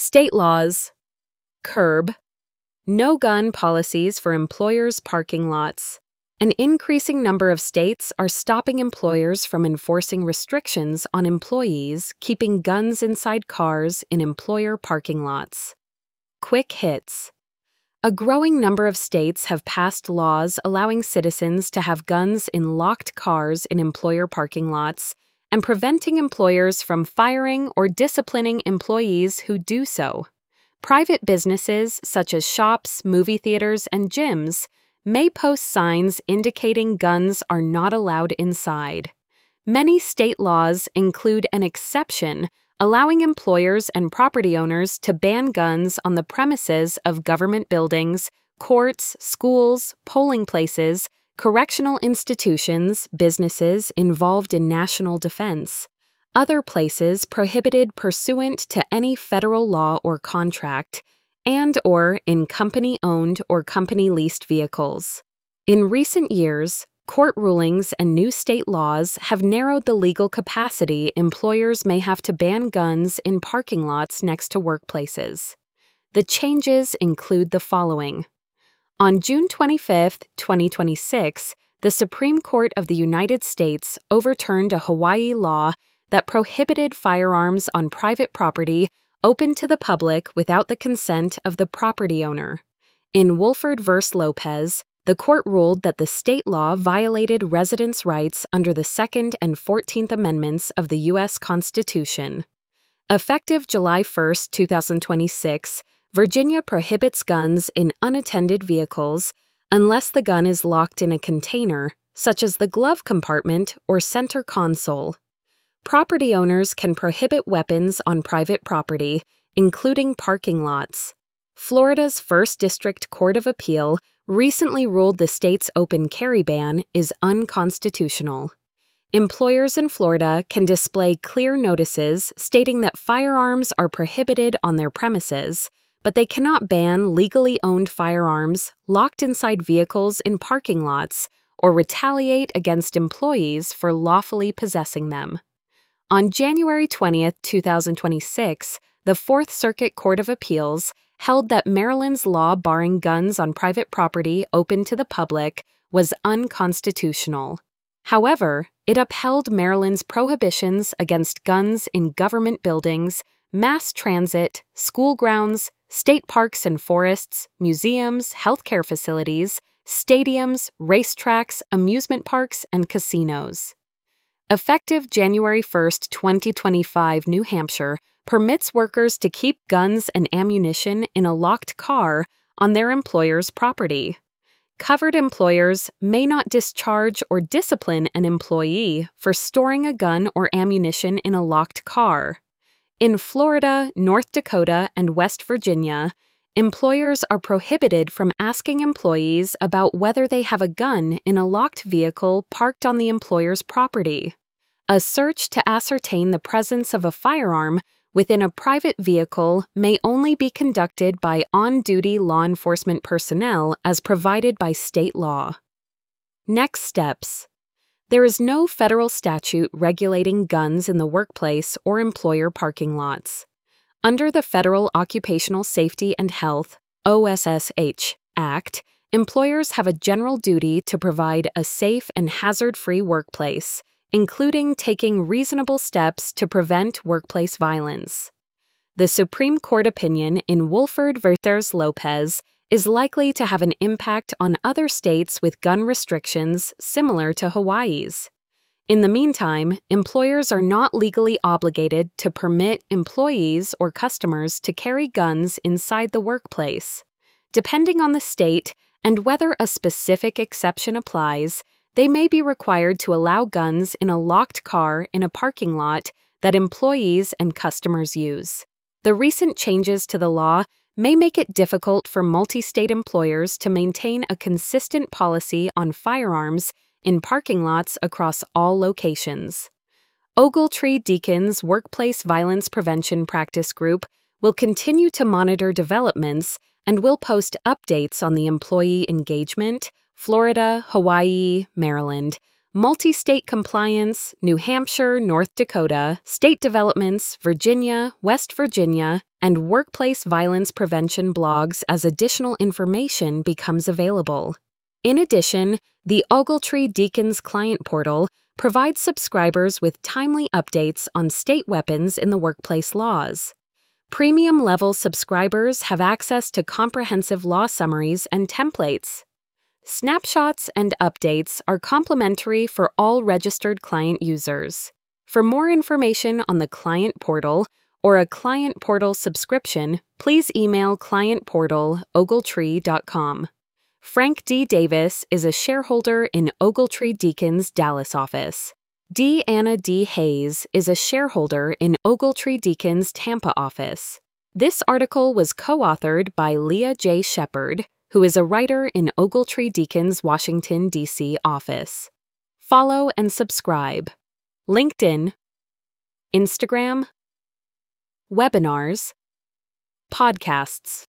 State laws. Curb. No gun policies for employers' parking lots. An increasing number of states are stopping employers from enforcing restrictions on employees keeping guns inside cars in employer parking lots. Quick hits. A growing number of states have passed laws allowing citizens to have guns in locked cars in employer parking lots and preventing employers from firing or disciplining employees who do so. Private businesses, such as shops, movie theaters, and gyms, may post signs indicating guns are not allowed inside. Many state laws include an exception allowing employers and property owners to ban guns on the premises of government buildings, courts, schools, polling places, correctional institutions, businesses involved in national defense. Other places prohibited pursuant to any federal law or contract, and/or in company-owned or company-leased vehicles. In recent years, court rulings and new state laws have narrowed the legal capacity employers may have to ban guns in parking lots next to workplaces. The changes include the following. On June 25, 2026, the Supreme Court of the United States overturned a Hawaii law that prohibited firearms on private property open to the public without the consent of the property owner. In Woolford v. Lopez, the court ruled that the state law violated residents' rights under the Second and 14th Amendments of the U.S. Constitution. Effective July 1, 2026, Virginia prohibits guns in unattended vehicles unless the gun is locked in a container, such as the glove compartment or center console. Property owners can prohibit weapons on private property, including parking lots. Florida's First District Court of Appeal recently ruled the state's open carry ban is unconstitutional. Employers in Florida can display clear notices stating that firearms are prohibited on their premises, but they cannot ban legally owned firearms locked inside vehicles in parking lots or retaliate against employees for lawfully possessing them. On January 20, 2026, the Fourth Circuit Court of Appeals held that Maryland's law barring guns on private property open to the public was unconstitutional. However, it upheld Maryland's prohibitions against guns in government buildings, mass transit, school grounds, state parks and forests, museums, healthcare facilities, stadiums, racetracks, amusement parks, and casinos. Effective January 1, 2025, New Hampshire permits workers to keep guns and ammunition in a locked car on their employer's property. Covered employers may not discharge or discipline an employee for storing a gun or ammunition in a locked car. In Florida, North Dakota, and West Virginia, employers are prohibited from asking employees about whether they have a gun in a locked vehicle parked on the employer's property. A search to ascertain the presence of a firearm within a private vehicle may only be conducted by on-duty law enforcement personnel as provided by state law. Next steps. There is no federal statute regulating guns in the workplace or employer parking lots. Under the Federal Occupational Safety and Health (OSSH) Act, employers have a general duty to provide a safe and hazard-free workplace, including taking reasonable steps to prevent workplace violence. The Supreme Court opinion in Woolford v. Lopez is likely to have an impact on other states with gun restrictions similar to Hawaii's. In the meantime, employers are not legally obligated to permit employees or customers to carry guns inside the workplace. Depending on the state and whether a specific exception applies, they may be required to allow guns in a locked car in a parking lot that employees and customers use. The recent changes to the law may make it difficult for multi-state employers to maintain a consistent policy on firearms in parking lots across all locations. Ogletree Deacon's Workplace Violence Prevention Practice Group will continue to monitor developments and will post updates on the employee engagement, Florida, Hawaii, Maryland, multi-state compliance, New Hampshire, North Dakota, state developments, Virginia, West Virginia, and workplace violence prevention blogs as additional information becomes available. In addition, the Ogletree Deacons Client Portal provides subscribers with timely updates on state weapons in the workplace laws. Premium-level subscribers have access to comprehensive law summaries and templates. Snapshots and updates are complimentary for all registered client users. For more information on the Client Portal or a Client Portal subscription, please email clientportal@ogletree.com. Frank D. Davis is a shareholder in Ogletree Deacons Dallas office. Anna D. Hayes is a shareholder in Ogletree Deacons Tampa office. This article was co-authored by Leah J. Shepard, who is a writer in Ogletree Deacons Washington, D.C. office. Follow and subscribe. LinkedIn, Instagram, webinars, podcasts.